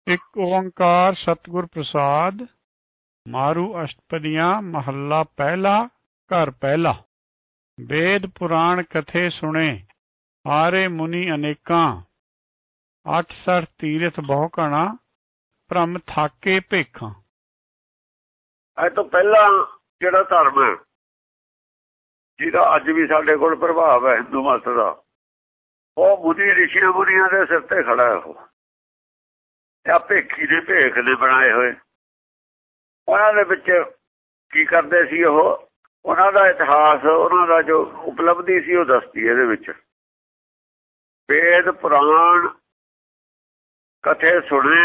ਇੱਕ ਓੰਕਾਰ ਸਤਿਗੁਰ ਪ੍ਰਸਾਦ। ਮਾਰੂ ਅਸ਼ਟਪਦੀਆਂ ਮਹੱਲਾ ਪਹਿਲਾ। ਘਰ ਪਹਿਲਾ। ਵੇਦ ਪੁਰਾਣ ਕਥੇ ਸੁਣੇ, ਆਰੇ ਮੁਨੀ ਅਨੇਕਾਂ। 68 ਤੀਰਥ ਬਹੁ ਘਣਾ, ਭ੍ਰਮ ਥਾਕੇ ਭੇਖਾਂ। ਇਹ ਤੋਂ ਪਹਿਲਾਂ ਜਿਹੜਾ ਧਰਮ ਹੈ, ਜਿਹਦਾ ਅੱਜ ਵੀ ਸਾਡੇ ਕੋਲ ਪ੍ਰਭਾਵ ਹੈ ਹਿੰਦੂ ਮਤ ਦਾ, ਉਹ ਮੁਨੀ ਰਿਸ਼ੀਆਂ ਮੁਨੀਆਂ ਦੇ ਸਿਰ ਤੇ ਖੜਾ ਹੈ। ਉਹ ਭੇਖੀ ਦੇ ਭੇਖ ਨੇ ਬਣਾਏ ਹੋਏ। ਉਹਨਾਂ ਦੇ ਵਿੱਚ ਕੀ ਕਰਦੇ ਸੀ? ਉਹਨਾਂ ਦਾ ਇਤਿਹਾਸ, ਉਹਨਾਂ ਦਾ ਜੋ ਉਪਲਬਧੀ ਸੀ ਉਹ ਦੱਸਦੀ ਇਹਦੇ ਵਿੱਚ। ਵੇਦ ਪੁਰਾਣ ਕਥੇ ਸੁਣੇ,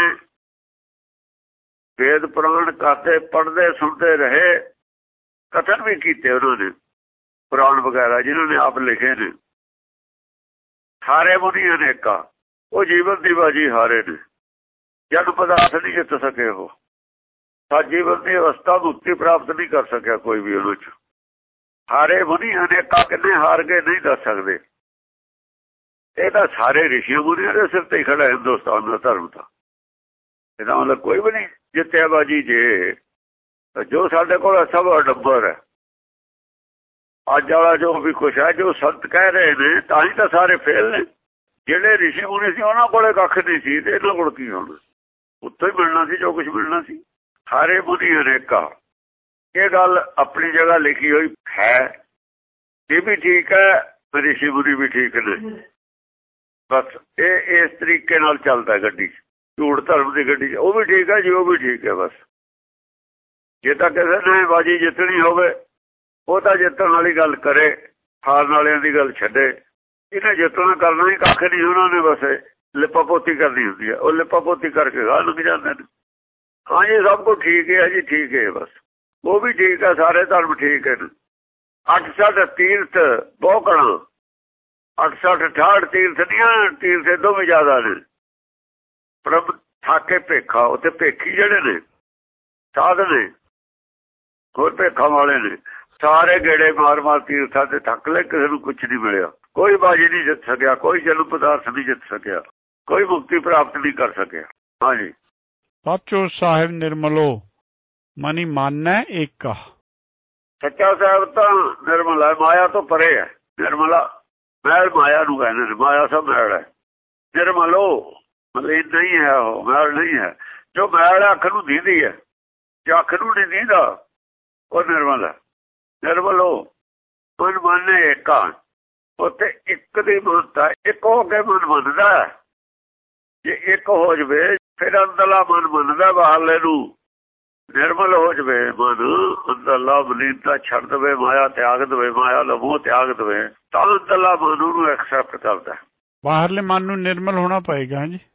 ਵੇਦ ਪੁਰਾਣ ਕਥੇ ਪੜ੍ਹਦੇ ਸੁਣਦੇ ਰਹੇ, ਕਥਨ ਵੀ ਕੀਤੇ ਉਹਨਾਂ ਨੇ ਪੁਰਾਣ ਵਗੈਰਾ ਜਿਹਨਾਂ ਨੇ ਆਪ ਲਿਖੇ ਨੇ। ਹਾਰੇ ਮੁਨੀ ਅਨੇਕਾਂ, ਉਹ ਜੀਵਨ ਦੀ ਬਾਜੀ ਹਾਰੇ ਨੇ, ਜਨ ਪਦਾਰਥ ਨਹੀਂ ਜਿੱਤ ਸਕੇ। ਉਹ ਜੀਵਨ ਦੀ ਅਵਸਥਾ ਮੁਕਤੀ ਪ੍ਰਾਪਤ ਨਹੀਂ ਕਰ ਸਕਿਆ ਕੋਈ ਵੀ ਉਹਨਾਂ ਚ। ਹਾਰੇ ਮੁਨੀ ਅਨੇਕਾਂ ਕਿੰਨੇ ਹਾਰ ਕੇ ਨਹੀਂ ਦੱਸ ਸਕਦੇ। ਇਹ ਤਾਂ ਸਾਰੇ ਰਿਸ਼ੀ ਮੁਨੀਆਂ ਦੇ ਸਿਰ ਤੇ ਹੀ ਖੜਾ ਹਿੰਦੁਸਤਾਨ ਦਾ ਧਰਮ। ਤਾਂ ਇਹਦਾ ਮਤਲਬ ਕੋਈ ਵੀ ਨਹੀਂ ਜਿੱਤਿਆ ਬਾਜੀ। ਜੇ ਜੋ ਸਾਡੇ ਕੋਲ ਸਭ ਅਡੰਬਰ ਹੈ, ਅੱਜ ਵਾਲਾ ਜੋ ਵੀ ਕੁਛ ਹੈ, ਜੋ ਸੰਤ ਕਹਿ ਰਹੇ ਨੇ, ਤਾਂ ਹੀ ਤਾਂ ਸਾਰੇ ਫੇਲ ਨੇ। ਜਿਹੜੇ ਰਿਸ਼ੀ ਮੁਨੀ ਸੀ ਉਹਨਾਂ ਕੋਲੇ ਕੱਖ ਨਹੀਂ ਸੀ, ਤੇ ਇਹਨਾਂ ਕੋਲ ਕੀ ਹੋਣਾ? ਉੱਥੋਂ ਹੀ ਮਿਲਣਾ ਸੀ ਜੋ ਕੁਛ ਮਿਲਣਾ ਸੀ। ਹਾਰੇ ਮੁਨੀ ਅਨੇਕਾਂ, ਇਹ ਗੱਲ ਆਪਣੀ ਜਗ੍ਹਾ ਲਿਖੀ ਹੋਈ ਹੈ। ਇਹ ਵੀ ਠੀਕ ਹੈ, ਰਿਸ਼ੀ ਮੁਨੀ ਵੀ ਠੀਕ ਨੇ। ਬਸ ਇਹ ਇਸ ਤਰੀਕੇ ਨਾਲ ਚੱਲਦਾ ਗੱਡੀ, ਝੂਠ ਧਰਮ ਦੀ ਗੱਡੀ। ਉਹ ਵੀ ਠੀਕ ਹੈ ਜੀ, ਉਹ ਵੀ ਠੀਕ ਹੈ। ਬਸ ਜੇ ਤਾਂ ਕਿਸੇ ਨੇ ਬਾਜੀ ਜਿੱਤਣੀ ਹੋਵੇ, ਉਹ ਤਾਂ ਜਿੱਤਣ ਵਾਲੀ ਗੱਲ ਕਰੇ, ਹਾਰਨ ਵਾਲਿਆਂ ਦੀ ਗੱਲ ਛੱਡੇ। ਇਹਨੇ ਜਿੱਤਣਾ ਕਰਨਾ ਹੀ ਕੱਖ ਨਹੀਂ। ਉਹਨਾਂ ਨੇ ਬਸ ਲਿਪਾ ਪੋਤੀ ਕਰਨੀ ਹੁੰਦੀ ਹੈ, ਉਹ ਲਿਪਾ ਪੋਤੀ ਕਰਕੇ ਗਾਹ ਲੰਘ ਜਾਂਦੇ ਨੇ। ਹਾਂ ਜੀ, ਸਭ ਕੁਝ ਠੀਕ ਹੈ ਜੀ, ਠੀਕ ਹੈ। ਬਸ ਉਹ ਵੀ ਠੀਕ ਹੈ, ਸਾਰੇ ਧਰਮ ਠੀਕ ਹੈ। 68 ਤੀਰਥ ਬਹੁ ਘਣਾ, 68 68 ਤੀਰਥ ਦੀਆਂ, ਤੀਰਥ ਇਦੋਂ ਵੀ ਜ਼ਿਆਦਾ ਨੇ। ਪ੍ਰਭ ਥਾਕੇ ਭੇਖਾ, ਉੱਥੇ ਭੇਖੀ ਜਿਹੜੇ ਨੇ ਸਾਧ ਨੇ, ਹੋਰ ਭੇਖਾਂ ਵਾਲੇ ਨੇ। ਸਾਰੇ ਗੇੜੇ ਮਾਰ ਮਾਰ ਤੀਰਥਾਂ ਤੇ ਥੱਕ ਲਏ, ਕਿਸੇ ਨੂੰ ਕੁਛ ਨਹੀਂ ਮਿਲਿਆ। ਕੋਈ ਬਾਜੀ ਨਹੀਂ ਜਿੱਤ ਸਕਿਆ, ਕੋਈ ਜਨਮ ਪਦਾਰਥ ਨਹੀਂ ਜਿੱਤ ਸਕਿਆ, ਕੋਈ ਮੁਕਤੀ ਪ੍ਰਾਪਤ ਨਹੀਂ ਕਰ ਸਕਿਆ। ਹਾਂਜੀ। ਸੱਚੋ ਸਾਹਿਬ ਨਿਰਮਲੋ, ਮਨੀ ਮਾਨੈ ਏਕਾ। ਸੱਚਾ ਸਾਹਿਬ ਤਾਂ ਨਿਰਮਲ ਹੈ, ਮਾਇਆ ਤੋਂ ਪਰੇ ਹੈ। ਨਿਰਮਲਾ ਮੈਲ ਮਾਇਆ ਨੂੰ ਕਹਿੰਦੇ ਨੇ, ਮਾਇਆ ਸਭ ਮੈਲ ਹੈ। ਨਿਰਮਲੋ ਮਤਲਬ ਨਹੀਂ ਹੈ, ਉਹ ਮੈਲ ਨਹੀਂ ਹੈ। ਜੋ ਮੈਲ ਹੈ ਅੱਖ ਨੂੰ ਦੀਂਦੀ ਹੈ, ਜੋ ਅੱਖ ਨੂੰ ਨਹੀਂ ਦੀਂਦਾ ਉਹ ਨਿਰਮਲ ਹੈ। ਨਿਰਮਲੋ ਮਨ ਮਾਨੈ ਏਕਾ, ਉੱਥੇ ਇੱਕ ਦੀ ਮਹੱਤਤਾ। ਇੱਕ ਹੋ ਕੇ ਮਨ ਮੰਨਦਾ। ਜੇ ਇੱਕ ਹੋ ਜਾਵੇ ਫਿਰ ਅੰਦਰਲਾ ਮਨ ਮੰਨਦਾ ਬਾਹਰਲੇ ਨੂੰ। ਨਿਰਮਲ ਹੋ ਜਾਵੇ ਮਨ, ਅੰਦਰਲਾ ਮਲੀਨਤਾ ਛੱਡ ਦੇਵੇ, ਮਾਇਆ ਤਿਆਗ ਦੇਵੇ, ਮਾਇਆ ਦਾ ਮੋਹ ਤਿਆਗ ਦੇਵੇ, ਤਾਂ ਅੰਦਰਲਾ ਮਨ ਉਹਨੂੰ ਐਕਸੈਪਟ ਕਰਦਾ। ਬਾਹਰਲੇ ਮਨ ਨੂੰ ਨਿਰਮਲ ਹੋਣਾ ਪਏਗਾ ਜੀ।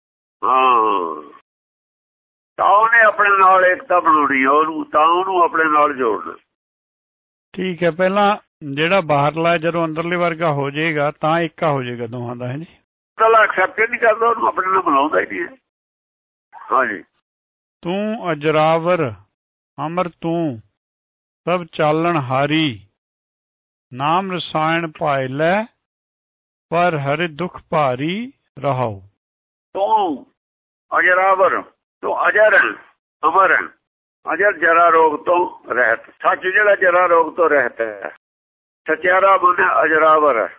ਹਾਂ, ਤਾਂ ਉਹਨੇ ਆਪਣੇ ਨਾਲ ਏਕਤਾ ਬਣਾਉਣੀ, ਉਹਨੂੰ ਤਾਂ ਉਹਨੂੰ ਆਪਣੇ ਨਾਲ ਜੋੜਨਾ। ਠੀਕ ਹੈ। ਪਹਿਲਾਂ ਜਿਹੜਾ ਬਾਹਰਲਾ ਜਦੋਂ ਅੰਦਰਲੇ ਵਰਗਾ ਹੋ ਜਾਏਗਾ ਤਾਂ ਏਕਾ ਹੋ ਜਾਏਗਾ ਦੋਹਾਂ ਦਾ। ਹੈ ਜੀ। ਅੰਦਰਲਾ ਐਕਸੈਪਟ ਨਹੀਂ ਕਰਦਾ, ਉਹਨੂੰ ਆਪਣੇ ਨਾਲ ਬਣਾਉਂਦਾ ਹੀ ਨਹੀਂ ਹੈ। ਹਾਂਜੀ। ਤੂੰ ਅਜਰਾਵਰ ਅਮਰ ਤੂੰ, ਸਭ ਚਾਲਣ ਹਾਰੀ। ਨਾਮ ਰਸਾਇਣ ਭਾਇ ਲੈ, ਪਰ ਹਰਿ ਦੁਖ ਭਾਰੀ ਰਹਾਉ। ਤੂੰ ਅਜਰਾਵਰ, ਤੂੰ ਅਜਰ ਹੈ, ਅਮਰ ਹੈ। ਅਜਰ ਜਰਾ ਰੋਗ ਤੋਂ ਰਹਿਤ, ਸੱਚ ਜਿਹੜਾ ਜਰਾ ਰੋਗ ਤੋਂ ਰਹਿਤ ਹੈ। ਸਚਿਆਰਾ ਮਨ ਅਜਰਾਵਰ ਹੈ,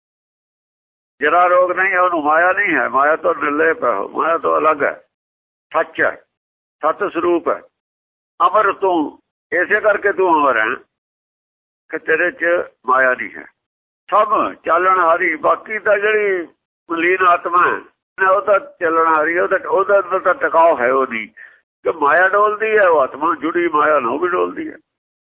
ਜਰਾ ਰੋਗ ਨਹੀਂ ਹੈ ਉਹਨੂੰ। ਮਾਇਆ ਨਹੀਂ ਹੈ, ਮਾਇਆ ਤੋਂ ਨਿਰਲੇਪ ਹੈ, ਮਾਇਆ ਤੋਂ ਅਲੱਗ ਹੈ। ਸੱਚ ਹੈ, ਸਤ ਸਰੂਪ ਹੈ। ਅਮਰ ਤੂੰ, ਇਸੇ ਕਰਕੇ ਤੂੰ ਅਮਰ ਹੈ ਕਿ ਤੇਰੇ ਚ ਮਾਇਆ ਨਹੀਂ ਹੈ। ਸਭ ਚਾਲਣ ਹਾਰੀ, ਬਾਕੀ ਤਾਂ ਜਿਹੜੀ ਮਲੀਨ ਆਤਮਾ ਹੈ ਉਹ ਤਾਂ ਚੱਲਣ ਹਾਰੀ, ਉਹਦਾ ਅੰਦਰ ਤਾਂ ਟਿਕਾਓ ਹੈ ਉਹ ਨਹੀਂ। ਕਿ ਮਾਇਆ ਡੋਲਦੀ ਹੈ, ਉਹ ਆਤਮਾ ਜੁੜੀ ਮਾਇਆ ਨਾਲ ਵੀ ਡੋਲਦੀ ਹੈ।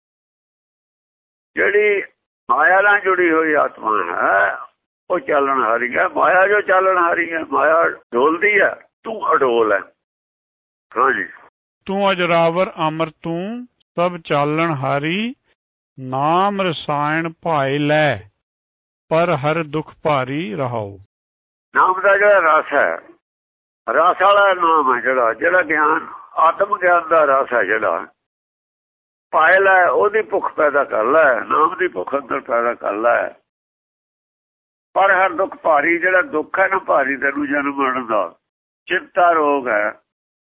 ਜਿਹੜੀ ਮਾਇਆ ਨਾਲ ਜੁੜੀ ਹੋਈ ਆਤਮਾ ਹੈ ਉਹ ਚਾਲਣ ਹਾਰੀ ਹੈ। ਮਾਇਆ ਜੋ ਚਾਲਣ ਹਾਰੀ ਹੈ, ਮਾਇਆ ਡੋਲਦੀ ਹੈ, ਤੂੰ ਅਡੋਲ ਹੈ। ਹਾਂਜੀ। ਤੂੰ ਅਜਰਾਵਰ ਅਮਰ ਤੂੰ, ਸਭ ਚਾਲਣ ਹਾਰੀ। ਨਾਮ ਰਸਾਇਣ ਭਾਇ ਲੈ, ਪਰ ਹਰ ਦੁਖ ਭਾਰੀ ਰਹਾਉ। ਨਾਮ ਦਾ ਜਿਹੜਾ ਰਸ ਹੈ, ਰਸ ਵਾਲਾ ਨਾਮ ਹੈ ਜਿਹੜਾ ਗਿਆਨ, ਆਤਮ ਗਿਆਨ ਦਾ ਰਸ ਹੈ ਜਿਹੜਾ। ਭਾਇ ਲੈ, ਉਹਦੀ ਭੁੱਖ ਪੈਦਾ ਕਰ ਲੈ, ਨਾਮ ਦੀ ਭੁੱਖ ਅੰਦਰ ਪੈਦਾ ਕਰ ਲੈ। ਪਰ ਹਰ ਦੁੱਖ ਭਾਰੀ, ਜਿਹੜਾ ਦੁੱਖ ਹੈ ਨਾ ਭਾਰੀ ਤੈਨੂੰ ਜਨਮ ਮਰਨ ਦਾ, ਚਿੰਤਾ ਰੋਗ ਹੈ,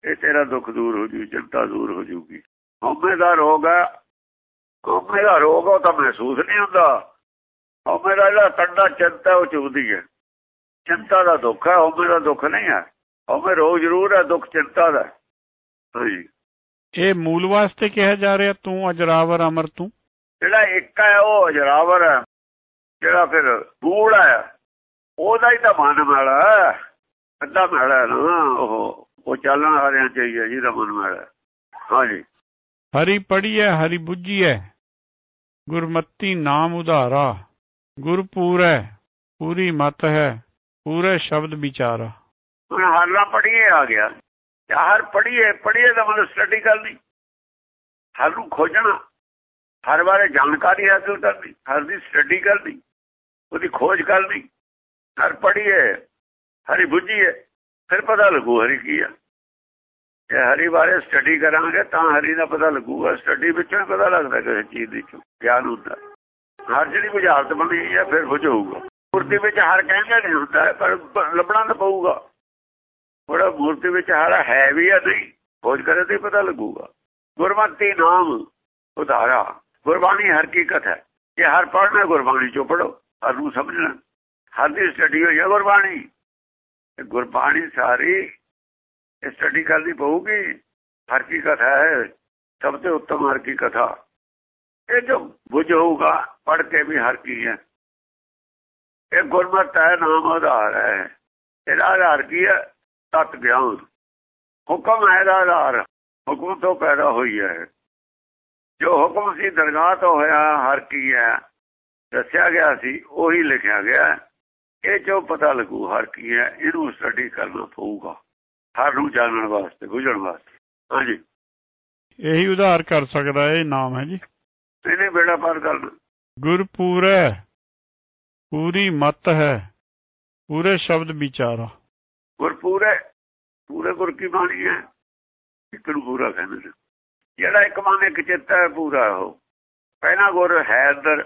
ਇਹ ਤੇਰਾ ਦੁੱਖ ਦੂਰ ਹੋ ਜੂ, ਚਿੰਤਾ ਦੂਰ ਹੋ ਜੂਗੀ। ਹਉਮੈ ਦਾ ਰੋਗ ਹੈ, ਹਉਮੈ ਦਾ ਰੋਗ ਉਹ ਤਾਂ ਮਹਿਸੂਸ ਨਹੀਂ ਹੁੰਦਾ। ਹਉਮੈ ਦਾ ਜਿਹੜਾ ਕੰਡਾ ਚਿੰਤਾ ਉਹ ਚੁਭਦੀ ਹੈ। ਚਿੰਤਾ ਦਾ ਦੁੱਖ ਹੈ, ਹਉਮੈ ਦਾ ਦੁੱਖ ਨਹੀਂ ਹੈ। ਹਉਮੈ ਰੋਗ ਜ਼ਰੂਰ ਹੈ, ਦੁੱਖ ਚਿੰਤਾ ਦਾ। ਹਾਂਜੀ, ਇਹ ਮੂਲ ਵਾਸਤੇ ਕਿਹਾ ਜਾ ਰਿਹਾ ਤੂੰ ਅਜਰਾਵਰ ਅਮਰ ਤੂੰ। ਜਿਹੜਾ ਇੱਕ ਹੈ ਉਹ ਅਜਰਾਵਰ ਹੈ, ਜਿਹੜਾ ਫਿਰ ਮੂਲ ਹੈ ਉਹਦਾ ਹੀ ਤਾਂ ਮਨ ਮੈਲਾ ਹੈ। ਅੱਧਾ ਮੈਲਾ ਹੈ ਨਾ ਉਹ ਚੱਲਣ ਵਾਲਿਆਂ ਚਾਹੀਏ ਜਿਹਦਾ ਮਨ ਮੈਲਾ ਹੈ। ਹਾਂਜੀ, ਹਰੀ ਪੜੀਐ ਹਰੀ ਬੁੱਝੀਐ ਗੁਰਮਤੀ ਨਾਮ ਉਧਾਰਾ ਗੁਰਪੂਰੈ ਪੂਰੀ ਮਤ ਹੈ ਪੂਰੇ ਸ਼ਬਦ ਵਿਚਾਰਾ। ਹੁਣ ਹਰ ਨਾ ਪੜੀਏ ਆ ਗਿਆ, ਹਰ ਪੜੀਏ ਦਾ ਮਤਲਬ ਸਟੱਡੀ ਕਰਨੀ, ਹਰ ਨੂੰ ਖੋਜਣਾ, ਹਰ ਬਾਰੇ ਜਾਣਕਾਰੀ ਹਾਸਿਲ ਕਰਨੀ, ਹਰ ਦੀ ਸਟੱਡੀ ਕਰਨੀ, ਉਹਦੀ ਖੋਜ ਕਰਨੀ। ਹਰ ਪੜੀਏ ਹਰੀ ਬੁੱਝੀਏ, ਫਿਰ ਪਤਾ ਲੱਗੂ ਹਰੀ ਕੀ ਆ। ਜੇ ਹਰੀ ਬਾਰੇ ਸਟੱਡੀ ਕਰਾਂਗੇ ਤਾਂ ਹਰੀ ਦਾ ਪਤਾ ਲੱਗੂਗਾ। ਸਟੱਡੀ ਵਿੱਚੋਂ ਹੀ ਪਤਾ ਲੱਗਦਾ ਕਿਸੇ ਚੀਜ਼ ਦੀ ਗਿਆਨ ਹੁੰਦਾ। ਹਰ ਜਿਹੜੀ ਬੁਝਾਰਤ ਬਣੀ ਹੈ ਫਿਰ ਬੁਝਾਊਗਾ। ਮੂਰਤੀ ਵਿੱਚ ਹਰ ਕਹਿੰਦੇ ਨਹੀਂ ਹੁੰਦਾ, ਪਰ ਲੱਭਣਾ ਤਾਂ ਪਊਗਾ। ਥੋੜਾ ਮੂਰਤੀ ਵਿੱਚ ਹਰ ਹੈ ਵੀ ਆ ਨਹੀਂ, ਖੋਜ ਕਰੇ ਤੇ ਪਤਾ ਲੱਗੂਗਾ। ਗੁਰਮਤਿ ਨਾਮ ਉਧਾਰਾ, ਗੁਰਬਾਣੀ ਹਰ ਹਕੀਕਤ ਹੈ। ਜੇ ਹਰ ਪੜ੍ਹਨਾ ਗੁਰਬਾਣੀ ਚੋਂ ਪੜ੍ਹੋ, ਹਰ ਨੂੰ ਸਮਝਣਾ। ਹਰ ਦੀ ਸਟੱਡੀ ਹੋਈ ਹੈ ਗੁਰਬਾਣੀ। ਗੁਰਬਾਣੀ ਸਾਰੀ ਸਟੱਡੀ ਕਰਨੀ ਪਊਗੀ। ਹਰ ਕੀ ਕਥਾ ਹੈ, ਸਭ ਤੋਂ ਉੱਤਮ ਹਰ ਕੀ ਕਥਾ। ਇਹ ਜੋ ਬੁੱਝ ਹੋਊਗਾ ਪੜ੍ਹ ਕੇ ਵੀ ਹਰ ਕੀ ਹੈ। ਇਹ ਗੁਰਮਤਿ ਹੈ, ਨਾਮ ਆਧਾਰ ਹੈ। ਇਹਦਾ ਆਧਾਰ ਕੀ ਹੈ? ਤਤ ਗਿਆਨ। ਹੁਕਮ ਹੈ ਇਹਦਾ ਆਧਾਰ, ਹੁਕਮ ਤੋਂ ਪੈਦਾ ਹੋਈ ਹੈ। ਜੋ ਹੁਕਮ ਸੀ ਦਰਗਾਹ ਤੋਂ ਹੋਇਆ ਹਰ ਕੀ ਹੈ, ਦੱਸਿਆ ਗਿਆ ਸੀ, ਉਹੀ ਲਿਖਿਆ ਗਿਆ। ਇਹ ਚੋਂ ਪਤਾ ਲੱਗੂ ਹਰ ਕੀ ਹੈ। ਇਹਨੂੰ ਸਟੱਡੀ ਕਰਨਾ ਪਊਗਾ ਹਰ ਨੂੰ ਜਾਣਨ ਵਾਸਤੇ, ਬੁੱਝਣ ਵਾਸਤੇ। ਹਾਂਜੀ, ਇਹੀ ਉਧਾਰ ਕਰ ਸਕਦਾ ਇਹ ਨਾਮ ਹੈ ਜੀ। ਇਹਨੇ ਬੇੜਾ ਪਾਰ ਕਰਨਾ। ਗੁਰਪੂਰੈ ਪੂਰੀ ਮਤ ਹੈ ਪੂਰੇ ਸ਼ਬਦ ਵਿਚਾਰਾ। ਗੁਰਪੂਰੇ, ਪੂਰੇ ਗੁਰ ਕੀ ਬਾਣੀ ਹੈ। ਇੱਕ ਨੂੰ ਪੂਰਾ ਕਹਿੰਦੇ ਨੇ। ਜਿਹੜਾ ਇੱਕ ਮਨ ਇੱਕ ਚਿੱਤ ਹੈ ਪੂਰਾ। ਉਹ ਪਹਿਲਾਂ ਗੁਰ ਹੈ ਅੰਦਰ,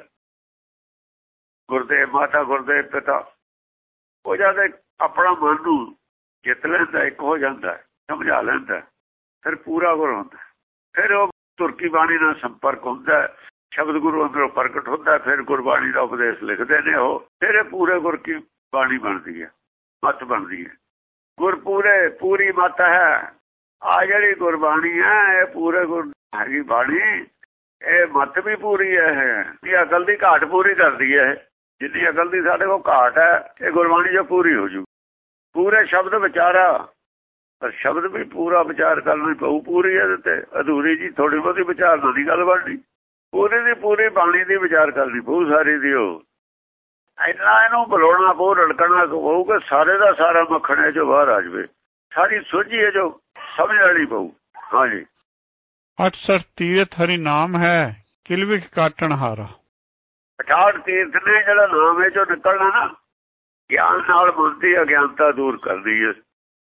ਗੁਰਦੇਵ ਮਾਤਾ ਗੁਰਦੇਵ ਪਿਤਾ। ਉਹ ਜਦ ਆਪਣਾ ਮਨ ਨੂੰ ਜਿੱਤ ਲੈਂਦਾ, ਇੱਕ ਹੋ ਜਾਂਦਾ, ਸਮਝਾ ਲੈਂਦਾ, ਫਿਰ ਪੂਰਾ ਗੁਰ ਹੁੰਦਾ। ਫਿਰ ਉਹ ਤੁਰਕੀ ਬਾਣੀ ਨਾਲ ਸੰਪਰਕ ਹੁੰਦਾ, ਸ਼ਬਦ ਗੁਰੂ ਅੰਦਰੋਂ ਪ੍ਰਗਟ ਹੁੰਦਾ। ਫਿਰ ਗੁਰਬਾਣੀ ਦਾ ਉਪਦੇਸ਼ ਲਿਖਦੇ ਨੇ ਉਹ। ਫਿਰ ਇਹ ਪੂਰੇ ਗੁਰ ਕੀ ਬਾਣੀ ਬਣਦੀ ਹੈ, ਮੱਤ ਬਣਦੀ ਹੈ। ਗੁਰਪੂਰੇ ਪੂਰੀ ਮੱਤ ਹੈ। ਆ ਜਿਹੜੀ ਗੁਰਬਾਣੀ ਹੈ ਇਹ ਪੂਰੇ ਗੁਰ ਹੈਗੀ ਬਾਣੀ। ਇਹ ਮੱਤ ਵੀ ਪੂਰੀ ਹੈ। ਇਹ ਅਕਲ ਦੀ ਘਾਟ ਪੂਰੀ ਕਰਦੀ ਹੈ। ਜਿੰਨੀ ਅਕਲ ਦੀ ਸਾਡੇ ਕੋਲ ਘਾਟ ਹੈ ਇਹ ਗੁਰਬਾਣੀ ਜੋ ਪੂਰੀ ਹੋ ਜੂ। ਪੂਰੇ ਸ਼ਬਦ ਵਿਚਾਰਾ, ਪਰ ਸ਼ਬਦ ਵੀ ਪੂਰਾ ਵਿਚਾਰ ਕਰਨਾ ਪਊ। ਪੂਰੀ ਇਹਦੇ ਤੇ ਅਧੂਰੀ ਜੀ ਥੋੜੀ ਬਹੁਤੀ ਵਿਚਾਰਨ ਦੀ ਗੱਲ ਬਣਨੀ। ਪੂਰੀ ਦੀ ਪੂਰੀ ਬਾਣੀ ਦੀ ਵਿਚਾਰ ਕਰਨੀ ਪਊ ਸਾਰੀ ਦੀ। ਉਹ ਇੰਨਾ ਇਹਨੂੰ ਬੁਲਾਉਣਾ ਪਊ, ਰੜਕਣਾ ਪਊ ਕਿ ਸਾਰੇ ਦਾ ਸਾਰਾ ਮੱਖਣ ਜੋ ਬਾਹਰ ਆ ਜਾਵੇ। ਸਾਰੀ ਸੋਝੀ ਹੈ ਜੋ ਸਮਝ ਵਾਲੀ ਪਊ। ਹਾਂਜੀ, 68 ਤੀਰਥ ਹਰੀ ਨਾਮ ਹੈ ਕਿਲਵਿਖ ਕਾਟਣ ਹਾਰਾ। 68 ਤੀਰਥ ਨੇ ਜਿਹੜਾ ਨਾਮ ਹੈ ਜੋ ਨਿਕਲਣਾ ਨਾ, ਗਿਆਨ ਨਾਲ ਮਨ ਦੀ ਅਗਿਆਨਤਾ ਦੂਰ ਕਰਦੀ ਹੈ।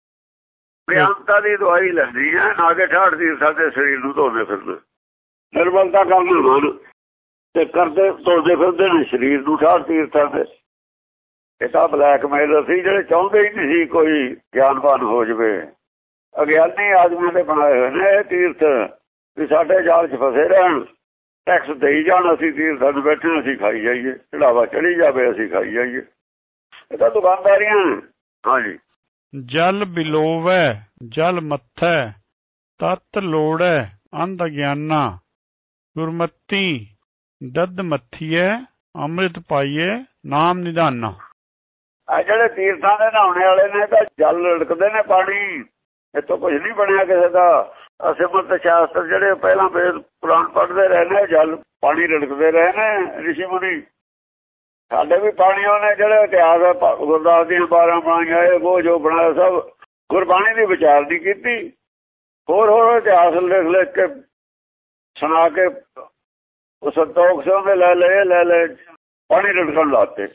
ਗਿਆਨਤਾ ਦੀ ਦਵਾਈ ਲੈਂਦੀ ਹੈ, ਨਾ ਕਿ 68 ਤੀਰਥ ਸਾਡੇ ਸਰੀਰ ਨੂੰ ਧੋਦੇ ਫਿਰਦੇ। ਨਿਰਬਲਤਾ ਕਰਨ ਮਨ ਤੇ ਕਰਦੇ ਧੋਦੇ ਫਿਰਦੇ ਨੇ ਸਰੀਰ ਨੂੰ 68 ਤੀਰਥਾਂ ਦੇ। ਇਹ ਤਾਂ ਬਲੈਕਮੇਲਰ ਸੀ ਜਿਹੜੇ ਚਾਹੁੰਦੇ ਹੀ ਨਹੀਂ ਸੀ ਕੋਈ ਗਿਆਨਵਾਨ ਹੋ ਜਾਵੇ। ਅਗਿਆਨੀ ਆਦਮੀਆਂ ਦੇ ਬਣਾਏ ਹੋਏ ਨੇ ਇਹ ਤੀਰਥ, ਵੀ ਸਾਡੇ ਜਾਲ 'ਚ ਫਸੇ ਰਹਿਣ, ਟੈਕਸ ਦੇਈ ਜਾਣ, ਅਸੀਂ ਤੀਰਥਾਂ 'ਚ ਬੈਠੇ ਅਸੀਂ ਖਾਈ ਜਾਈਏ, ਚੜਾਵਾ ਚੜੀ ਜਾਵੇ ਅਸੀਂ ਖਾਈ ਜਾਈਏ। ਇਹ ਤਾਂ ਦੁਕਾਨਦਾਰੀਆਂ। ਹਾਂਜੀ, ਜਲ ਬਿਲੋਵੈ ਜਲ ਮੱਥੈ ਤਤ ਲੋੜੈ ਅੰਧ ਗਿਆਨਾ ਗੁਰਮਤੀ ਦਦ ਮੱਥੀਐ ਅੰਮ੍ਰਿਤ ਪਾਈਏ ਨਾਮ ਨਿਧਾਨਾ। ਆ ਜਿਹੜੇ ਤੀਰਥਾਂ ਦੇ ਨਹਾਉਣੇ ਵਾਲੇ ਨੇ ਤਾਂ ਜਲ ਲੜਕਦੇ ਨੇ ਪਾਣੀ। ਇੱਥੋਂ ਕੁਝ ਨਹੀਂ ਬਣਿਆ ਕਿਸੇ ਦਾ। ਸਿਮਰਤ ਸ਼ਾਸਤਰ ਜਿਹੜੇ ਪਹਿਲਾਂ ਵੇਦ ਪੁਰਾਣ ਪੜ੍ਹਦੇ ਰਹੇ ਨੇ, ਜਲ ਪਾਣੀ ਲੜਕਦੇ ਰਹੇ ਨੇ ਰਿਸ਼ੀ ਮੁਨੀ। ਸਾਡੇ ਵੀ ਪਾਣੀ ਉਹਨੇ ਜਿਹੜੇ ਇਤਿਹਾਸ ਗੁਰਦਾਸ ਦੀਆਂ 12 ਬਾਣੀਆਂ ਉਹ ਜੋ ਬਣਾਇਆ ਸਭ ਗੁਰਬਾਣੀ ਦੀ ਵਿਚਾਰ ਨਹੀਂ ਕੀਤੀ। ਹੋਰ ਇਤਿਹਾਸ ਲਿਖ ਕੇ ਸੁਣਾ ਕੇ ਉਹ ਸੰਤੋਖ ਸਿੰਘ ਦੇ ਲੈ ਲਏ ਪਾਣੀ ਲੜਕਣ ਲਾਤੇ।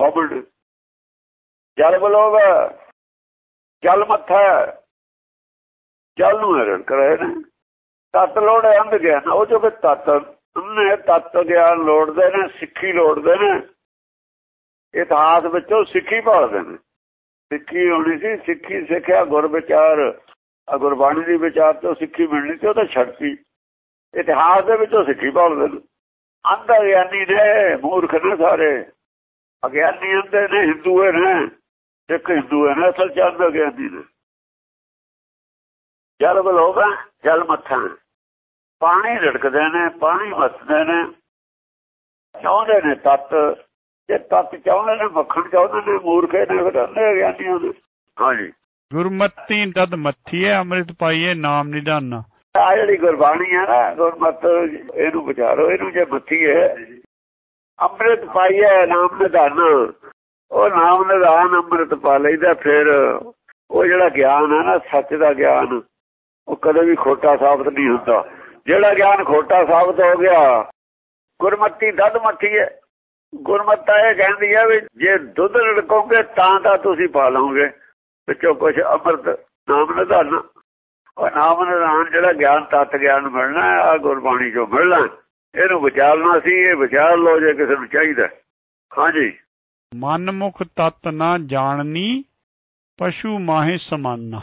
ਜਲ ਬਲੋਗ ਜਲ ਮੱਥਾ, ਜਲ ਨੂੰ ਰੜਕ ਰਹੇ ਨੇ। ਤਤ ਲੋੜ ਹੈ ਅੰਧ ਗਿਆਨ। ਉਹ ਜੋ ਕਿ ਤਤ ਗਿਆਨ ਲੋੜਦੇ ਨੇ, ਸਿੱਖੀ ਲੋੜਦੇ ਨੇ। ਇਤਿਹਾਸ ਵਿੱਚੋਂ ਸਿੱਖੀ ਭਾਲਦੇ ਨੇ। ਸਿੱਖੀ ਹੋਣੀ ਸੀ, ਸਿੱਖੀ ਸਿੱਖਿਆ ਗੁਰ ਵਿਚਾਰ ਗੁਰਬਾਣੀ ਦੀ ਵਿਚਾਰ ਤੋਂ ਸਿੱਖੀ ਮਿਲਣੀ ਸੀ, ਉਹ ਤਾਂ ਛੱਡਤੀ। ਇਤਿਹਾਸ ਦੇ ਵਿੱਚੋਂ ਸਿੱਖੀ ਭਾਲਦੇ ਨੇ। ਅੰਧ ਅਗਿਆਨੀ ਨੇ, ਮੂਰਖ ਨੇ ਸਾਰੇ। ਅਗਿਆਨੀ ਅੰਧੇ ਨੇ, ਹਿੰਦੂ ਨੇ, ਸਿੱਖ ਹਿੰਦੂ ਨੇ, ਅਸਲ ਚ ਅੰਧ ਅਗਿਆਨੀ ਨੇ। ਜਲ ਬਲੋਗਾ ਜਲ ਮੱਥਾ, ਪਾਣੀ ਰੜਕਦੇ ਨੇ, ਪਾਣੀ ਮੱਥਦੇ ਨੇ, ਚਾਹੁੰਦੇ ਨੇ ਤੱਤ। ਜੇ ਤੱਤ ਚਾਹੁੰਦੇ ਨੇ, ਮੱਖਣ ਚਾਹੁੰਦੇ ਨੇ, ਮੂਰਖੇ ਨੇ, ਫਿਰ ਅੰਧੇ ਅਗਿਆਨੀਆਂ ਨੇ। ਹਾਂਜੀ। ਗੁਰਮਤੀ ਦਦ ਮੱਥੀਏ ਅੰਮ੍ਰਿਤ ਪਾਈਏ ਨਾਮ ਨਿਧਾਨਾ। ਆ ਜਿਹੜੀ ਗੁਰਬਾਣੀ ਹੈ ਨਾ, ਗੁਰਮਤ, ਇਹਨੂੰ ਵਿਚਾਰੋ। ਇਹਨੂੰ ਜੇ ਮੱਥੀਏ ਅੰਮ੍ਰਿਤ ਪਾਈਏ ਨਾਮ ਨਿਧਾਨਾ, ਉਹ ਨਾਮ ਨਿਧਾਨ ਅੰਮ੍ਰਿਤ ਪਾ ਲਈਦਾ। ਫਿਰ ਉਹ ਜਿਹੜਾ ਗਿਆਨ ਹੈ ਨਾ, ਸੱਚ ਦਾ ਗਿਆਨ, ਉਹ ਕਦੇ ਵੀ ਖੋਟਾ ਸਾਬਤ ਨਹੀਂ ਹੁੰਦਾ। ਜਿਹੜਾ ਗਿਆਨ ਖੋਟਾ ਸਾਬਤ ਹੋ ਗਿਆ, ਗੁਰਮਤੀ ਦਦ ਮੱਥੀਏ। ਗੁਰਮਤਾ ਇਹ ਕਹਿੰਦੀ ਹੈ ਵੀ ਜੇ ਦੁੱਧ ਰੜਕੋਗੇ ਤਾਂ ਤੁਸੀਂ ਪਾ ਲਓਗੇ ਵਿੱਚੋਂ ਕੁਛ ਅੰਮ੍ਰਿਤ ਨਾਮ ਨਿਧਾਨ। ਉਹ ਨਾਮ ਨਿਧਾਨ ਜਿਹੜਾ ਗਿਆਨ, ਤੱਤ ਗਿਆਨ ਮਿਲਣਾ, ਆ ਗੁਰਬਾਣੀ ਚੋਂ ਮਿਲਣਾ। ਇਹਨੂੰ ਵਿਚਾਰਨਾ ਸੀ, ਇਹ ਵਿਚਾਰ ਲਓ ਜੇ ਕਿਸੇ ਨੂੰ ਚਾਹੀਦਾ। ਹਾਂਜੀ। ਮਨਮੁਖ ਤਤ ਨਾ ਜਾਣਨੀ, ਪਸ਼ੂ ਮਾਹੇ ਸਮਾਨਾ।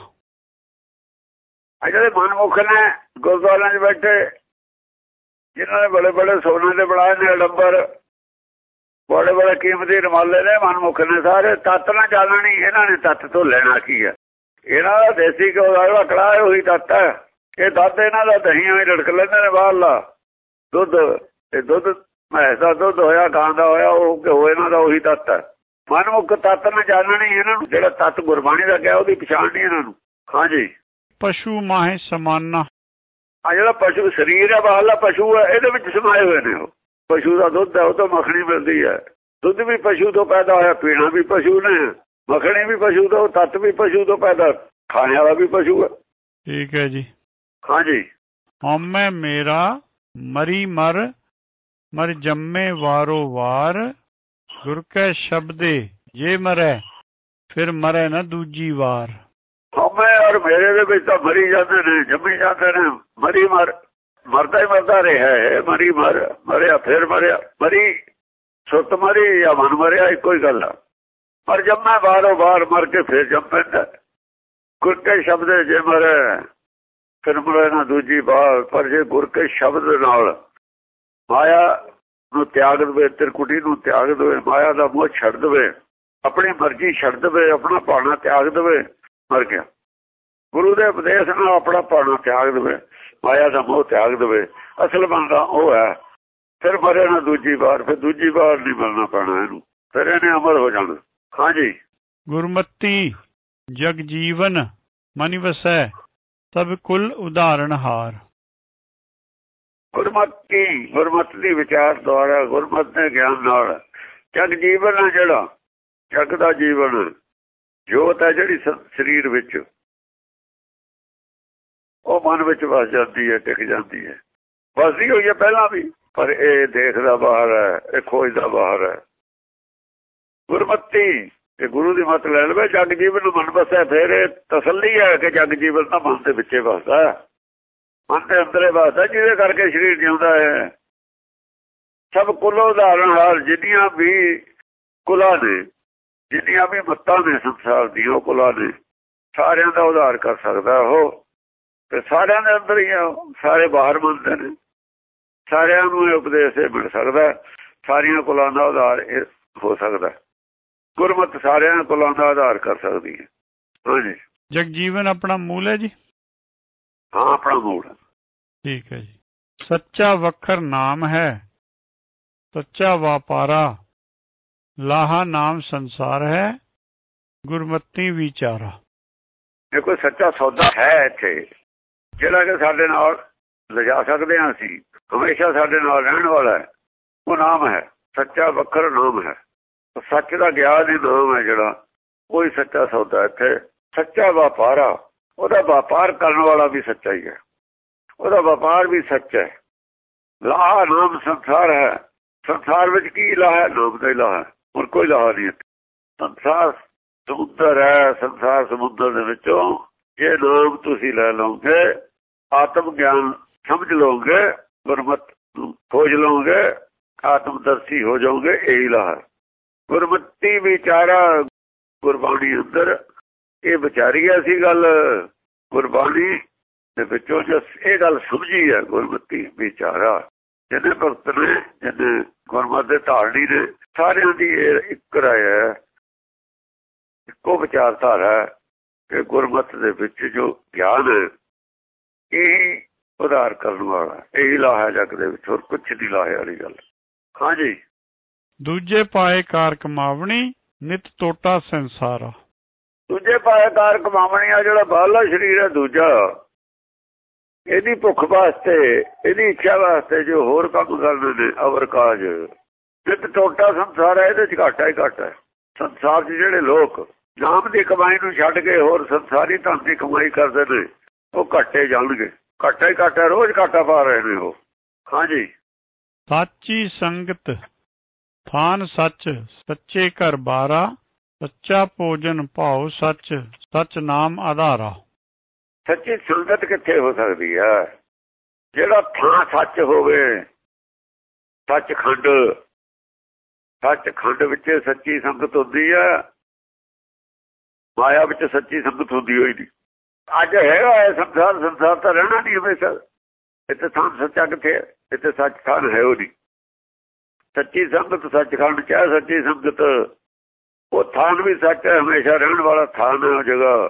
ਆ ਜਿਹੜੇ ਮਨਮੁਖ ਨੇ ਗੁਰਦੁਆਰਿਆਂ 'ਚ ਬੈਠੇ, ਜਿਨ੍ਹਾਂ ਨੇ ਬੜੇ ਬੜੇ ਸੋਨੇ ਦੇ ਬਣਾਏ ਨੇ ਅਡੰਬਰ, ਬੜੇ ਬੜੇ ਕੀਮਤੀ ਰੁਮਾਲੇ ਨੇ, ਮਨਮੁਖ ਨੇ ਸਾਰੇ। ਤੱਤ ਨਾ ਜਾਣਨੀ, ਇਹਨਾਂ ਨੇ ਤੱਤ ਤੋਂ ਲੈਣਾ ਕੀ ਹੈ? ਇਹਨਾਂ ਦਾ ਦੇਸੀ ਘਿਓ ਦਾ ਜਿਹੜਾ ਕੜਾਹ, ਉਹੀ ਤੱਤ ਹੈ। ਇਹ ਦੁੱਧ ਇਹਨਾਂ ਦਾ ਦਹੀਂ ਹੋਈ ਰੜਕ ਲੈਂਦੇ ਨੇ ਬਾਹਰਲਾ ਦੁੱਧ। ਇਹ ਦੁੱਧ ਭੈਂਸ ਦਾ ਦੁੱਧ ਹੋਇਆ, ਗਾਂ ਦਾ ਹੋਇਆ, ਉਹ ਘਿਓ ਇਹਨਾਂ ਦਾ ਉਹੀ ਤੱਤ ਹੈ। ਮਨਮੁਖ ਤੱਤ ਨਾ ਜਾਣਨੀ, ਇਹਨਾਂ ਨੂੰ ਜਿਹੜਾ ਤੱਤ ਗੁਰਬਾਣੀ ਦਾ ਕਿਹਾ ਉਹਦੀ ਪਛਾਣ ਨਹੀਂ ਇਹਨਾਂ ਨੂੰ। ਹਾਂਜੀ। ਪਸ਼ੂ ਮਾਹੇ ਸਮਾਨਾ, ਆ ਜਿਹੜਾ ਪਸ਼ੂ ਸਰੀਰ ਹੈ, ਬਾਹਰਲਾ ਪਸ਼ੂ ਹੈ, ਇਹਦੇ ਵਿੱਚ ਸਮਾਏ ਹੋਏ ਨੇ। ਉਹ ਪਸ਼ੂ ਦਾ ਦੁੱਧ ਹੈ, ਉਹ ਤੋਂ ਮੱਖਣੀ ਮਿਲਦੀ ਹੈ। ਦੁੱਧ ਵੀ ਪਸ਼ੂ ਤੋਂ ਪੈਦਾ ਹੋਇਆ, ਪੀਣਾ ਵੀ ਪਸ਼ੂ ਨੇ, ਮੱਖਣੀ ਵੀ ਪਸ਼ੂ ਤੋਂ, ਤੱਤ ਵੀ ਪਸ਼ੂ ਤੋਂ ਪੈਦਾ, ਖਾਣੇ ਵਾਲਾ ਵੀ ਪਸ਼ੂ ਹੈ। ਠੀਕ ਹੈ ਜੀ। ਹਾਂਜੀ। ਹਉਮੈ ਮੇਰਾ ਮਰੀ ਮਰ, ਮਰ ਜੰਮੇ ਵਾਰੋ ਵਾਰ, ਗੁਰ ਕੈ ਸ਼ਬਦੇ ਜੇ ਮਰੈ, ਫਿਰ ਮਰੈ ਨਾ ਦੂਜੀ ਵਾਰ। ਹਉਮੈ ਔਰ ਮੇਰੇ ਦੇ ਵਿੱਚ ਤਾਂ ਮਰੀ ਜਾਂਦੇ ਨੇ, ਜੰਮੀ ਜਾਂਦੇ ਨੇ। ਮਰੀ ਮਰ, ਮਰਦਾ ਹੀ ਮਰਦਾ ਰਿਹਾ ਹੈ। ਮਰੀ ਮਰ, ਮਰਿਆ ਫਿਰ ਮਰਿਆ। ਮਰੀ ਸੁੱਤ ਮਰੀ ਜਾਂ ਮਨ ਮਰਿਆ, ਇੱਕੋ ਹੀ ਗੱਲ ਆ। ਪਰ ਜੰਮੇ ਵਾਰੋ ਵਾਰ, ਮਰ ਕੇ ਫਿਰ ਜੰਮ ਪੈਂਦਾ। ਗੁਰ ਕੇ ਸ਼ਬਦ ਜੇ ਮਰੈ, ਫਿਰ ਮਰੈ ਨਾ ਦੂਜੀ ਵਾਰ। ਪਰ ਜੇ ਗੁਰ ਕੇ ਸ਼ਬਦ ਨਾਲ ਮਾਇਆ ਨੂੰ ਤਿਆਗ ਦੇਵੇ, ਤਿਰਕੁਟੀ ਨੂੰ ਤਿਆਗ ਦੇਵੇ, ਮਾਇਆ ਦਾ ਮੋਹ ਛੱਡ ਦੇਵੇ, ਆਪਣੀ ਮਰਜ਼ੀ ਛੱਡ ਦੇਵੇ, ਆਪਣਾ ਭਾਣਾ ਤਿਆਗ ਦੇਵੇ, ਮਰ ਗਿਆ। ਗੁਰੂ ਦੇ ਉਪਦੇਸ਼ ਨਾਲ ਆਪਣਾ ਭਾਣਾ ਤਿਆਗ ਦੇਵੇ, ਮਾਇਆ ਦਾ ਮੋਹ ਤਿਆਗ ਦੇਵੇ, ਅਸਲ ਬੰਦਾ ਉਹ ਹੈ। ਫਿਰ ਮਰੇ ਨਾ ਦੂਜੀ ਵਾਰ, ਫਿਰ ਦੂਜੀ ਵਾਰ ਨਹੀਂ ਮਿਲਣਾ ਪੈਣਾ ਇਹਨੂੰ, ਫਿਰ ਇਹਨੇ ਅਮਰ ਹੋ ਜਾਣਾ। ਹਾਂਜੀ। ਗੁਰਮਤੀ ਜਗ ਜੀਵਨ ਮਨਿ ਵਸੈ, ਸਭ ਕੁਲ ਉਦਾਹਰਣ ਹਾਰ। ਗੁਰਮਤੀ, ਗੁਰਮਤ ਦੀ ਵਿਚਾਰ ਦੁਆਰਾ, ਗੁਰਮਤ ਦੇ ਗਿਆਨ ਨਾਲ ਜਗ ਜੀਵਨ ਹੈ, ਜਿਹੜਾ ਜਗ ਦਾ ਜੀਵਨ ਜੋਤ ਹੈ ਜਿਹੜੀ ਸਰੀਰ ਵਿੱਚ, ਉਹ ਮਨ ਵਿੱਚ ਵਸ ਜਾਂਦੀ ਹੈ, ਟਿਕ ਜਾਂਦੀ ਹੈ। ਵਸਦੀ ਹੋਈ ਹੈ ਪਹਿਲਾਂ ਵੀ, ਪਰ ਇਹ ਦੇਖਦਾ ਬਾਹਰ ਹੈ, ਇਹ ਖੋਜਦਾ ਬਾਹਰ ਹੈ। ਗੁਰਮਤੀ ਇਹ ਗੁਰੂ ਦੀ ਮੱਤ ਲੈ ਲਵੇ, ਜਗ ਜੀਵਨ ਨੂੰ ਮਨ ਵਸੈ। ਫਿਰ ਇਹ ਤਸੱਲੀ ਹੈ ਕਿ ਜਗ ਜੀਵਨ ਤਾਂ ਮਨ ਦੇ ਵਿੱਚੇ ਵਸਦਾ, ਮਨ ਦੇ ਅੰਦਰੇ ਵਸਦਾ, ਜਿਹਦੇ ਕਰਕੇ ਸਰੀਰ ਜਿਉਂਦਾ ਹੈ। ਸਭ ਕੁਲ ਉਦਾਹਰਣ ਹਾਰ, ਜਿੰਨੀਆਂ ਵੀ ਕੁਲਾਂ ਨੇ, ਜਿੰਨੀਆਂ ਵੀ ਮੱਤਾਂ ਨੇ ਸੰਸਾਰ ਦੀਆਂ, ਉਹ ਕੁਲਾਂ ਨੇ, ਸਾਰਿਆਂ ਦਾ ਉਧਾਰ ਕਰ ਸਕਦਾ ਉਹ। ਤੇ ਸਾਰਿਆਂ ਦੇ ਅੰਦਰ ਹੀ ਸਾਰੇ ਬਾਹਰ ਮੰਨਦੇ ਨੇ, ਸਾਰਿਆਂ ਨੂੰ ਇਹ ਉਪਦੇਸ਼ ਮਿਲ ਸਕਦਾ, ਸਾਰੀਆਂ ਕੁਲਾਂ ਦਾ ਉਧਾਰ ਹੋ ਸਕਦਾ। ਗੁਰਮਤ ਸਾਰਿਆਂ ਕੁਲਾਂ ਦਾ ਆਧਾਰ ਕਰ ਸਕਦੀ ਹੈ। ਹਾਂਜੀ। ਜਗਜੀਵਨ ਆਪਣਾ ਮੂਲ ਹੈ ਜੀ। ਹਾਂ, ਆਪਣਾ ਮੂਲ। ਠੀਕ ਹੈ ਜੀ। ਸੱਚਾ ਵਖਰ ਨਾਮ ਹੈ, ਸੱਚਾ ਵਾਪਾਰਾ, ਲਾਹਾ ਨਾਮ ਸੰਸਾਰ ਹੈ, ਗੁਰਮਤੀ ਵਿਚਾਰਾ। ਇਹ ਕੋਈ ਸੱਚਾ ਸੌਦਾ ਹੈ ਇੱਥੇ, ਜਿਹੜਾ ਕਿ ਸਾਡੇ ਨਾਲ ਲਿਜਾ ਸਕਦੇ ਹਾਂ ਅਸੀਂ, ਹਮੇਸ਼ਾ ਸਾਡੇ ਨਾਲ ਰਹਿਣ ਵਾਲਾ ਹੈ। ਉਹ ਨਾਮ ਹੈ, ਸੱਚਾ ਵਖਰ ਨਾਮ ਹੈ। ਸੱਚ ਦਾ ਗਿਆਨ ਹੀ ਨਾਮ ਹੈ ਜਿਹੜਾ, ਕੋਈ ਸੱਚਾ ਸੌਦਾ ਇੱਥੇ। ਸੱਚਾ ਵਪਾਰਾ, ਉਹਦਾ ਵਪਾਰ ਕਰਨ ਵਾਲਾ ਵੀ ਸੱਚਾ ਹੀ ਹੈ, ਉਹਦਾ ਵਪਾਰ ਵੀ ਸੱਚ ਹੈ। ਲਾਹਾ ਨਾਮ ਸੰਸਾਰ ਹੈ, ਸੰਸਾਰ ਵਿੱਚ ਕੀ ਲਾਹਾ ਹੈ? ਨਾਮ ਦਾ ਹੀ ਲਾਹਾ ਹੈ, ਹੋਰ ਕੋਈ ਲਾਹਾ ਨਹੀਂ। ਸੰਸਾਰ ਸਮੁੰਦਰ ਹੈ, ਸੰਸਾਰ ਸਮੁੰਦਰ ਦੇ ਵਿੱਚੋਂ ਜੇ ਨਾਮ ਤੁਸੀਂ ਲੈ ਲਓਗੇ, ਆਤਮ ਗਿਆਨ ਸਮਝ ਲਓਗੇ, ਗੁਰਮਤ ਖੋਜ ਲਓਗੇ, ਆਤਮਦਰਸ਼ੀ ਹੋ ਜਾਓਗੇ, ਇਹੀ ਲਾਹਾ। ਗੁਰਮਤੀ ਵਿਚਾਰਾ, ਗੁਰਬਾਣੀ ਅੰਦਰ ਇਹ ਵਿਚਾਰੀ ਐਸੀ ਗੱਲ ਗੁਰਬਾਣੀ ਦੇ ਵਿੱਚੋਂ ਜੋ ਇਹ ਗੱਲ ਸਮਝੀ ਹੈ, ਗੁਰਮਤਿ ਵਿਚਾਰਾ ਜਿਹਨੇ ਭਗਤ ਨੇ, ਜਿਹਨੇ ਗੁਰਮਤਿ ਦੇ ਧਾਰਨੀ ਨੇ, ਸਾਰਿਆਂ ਦੀ ਇਹ ਇੱਕ ਰਾਏ ਹੈ, ਇੱਕੋ ਵਿਚਾਰਧਾਰਾ ਕਿ ਗੁਰਮਤਿ ਦੇ ਵਿੱਚ ਜੋ ਗਿਆਨ ਹੈ ਇਹ ਉਧਾਰ ਕਰਨ ਵਾਲਾ, ਇਹੀ ਲਾਹਾ ਜਗ ਦੇ ਵਿੱਚ, ਹੋਰ ਕੁਛ ਨਹੀਂ ਲਾਹੇ ਵਾਲੀ ਗੱਲ। ਹਾਂਜੀ। ਦੂਜੇ ਪਾਏ ਕਾਰ ਕਮਾਵਣੀ, ਨਿਤ ਟੋਟਾ ਸੰਸਾਰਾ। ਦੂਜੇ ਪਾਏ ਕਾਰ ਕਮਾਵਣੀ ਆ ਜਿਹੜਾ ਬਾਹਰਲਾ ਸਰੀਰ ਹੈ ਦੂਜਾ, ਇਹਦੀ ਭੁੱਖ ਵਾਸਤੇ, ਇਹਦੀ ਇੱਛਾ ਵਾਸਤੇ ਜੋ ਹੋਰ ਕੰਮ ਕਰਦੇ ਨੇ ਅਵਰ ਕਾਜ, ਨਿਤ ਟੋਟਾ ਸੰਸਾਰ ਹੈ, ਇਹਦੇ ਚ ਘਾਟਾ ਹੀ ਘਾਟਾ ਹੈ। ਸੰਸਾਰ 'ਚ ਜਿਹੜੇ ਲੋਕ ਨਾਮ ਦੀ ਕਮਾਈ ਨੂੰ ਛੱਡ ਕੇ ਹੋਰ ਸੰਸਾਰੀ ਧਨ ਦੀ ਕਮਾਈ ਕਰਦੇ ਨੇ ਉਹ ਘਾਟੇ ਜਾਣਗੇ, ਘਾਟਾ ਹੀ ਘਾਟਾ, ਰੋਜ਼ ਘਾਟਾ ਪਾ ਰਹੇ ਨੇ ਉਹ। ਹਾਂਜੀ। ਸਾਚੀ ਸੰਗਤ ਥਾਨ ਸੱਚ, ਸੱਚੇ ਘਰ ਬਾਰਾ, ਸੱਚਾ ਭੋਜਨ ਭਾਉ ਸੱਚ, ਸੱਚ ਨਾਮ ਆਧਾਰਾ। ਸੱਚੀ ਸੰਗਤ ਕਿੱਥੇ ਹੋ ਸਕਦੀ ਹੈ? ਜਿਹੜਾ ਥਾਂ ਸੱਚ ਹੋਵੇ, ਸੱਚਖੰਡ, ਸੱਚਖੰਡ ਵਿੱਚ ਸੱਚੀ ਸੰਗਤ ਹੁੰਦੀ ਹੈ, ਮਾਇਆ ਵਿੱਚ ਸੱਚੀ ਸੰਗਤ ਹੁੰਦੀ ਹੋਈ ਨਹੀਂ। ਅੱਜ ਹੈਗਾ ਹੈ ਸੰਸਾਰ, ਸੰਸਾਰ ਤਾਂ ਰਹਿਣਾ ਨਹੀਂ ਹਮੇਸ਼ਾ। ਇੱਥੇ ਥਾਂ ਸੱਚਾ ਕਿੱਥੇ ਹੈ? ਇੱਥੇ ਸੱਚ ਥਾਂ ਹੈ ਉਹ ਨਹੀਂ। ਸੱਚੀ ਸੰਗਤ ਸੱਚਖੰਡ ਚ ਹੈ, ਸੱਚੀ ਸੰਗਤ ਉਹ ਥਾਨ ਵੀ ਸੱਚ ਹੈ, ਹਮੇਸ਼ਾ ਰਹਿਣ ਵਾਲਾ ਥਾਨ ਹੈ ਉਹ ਜਗ੍ਹਾ।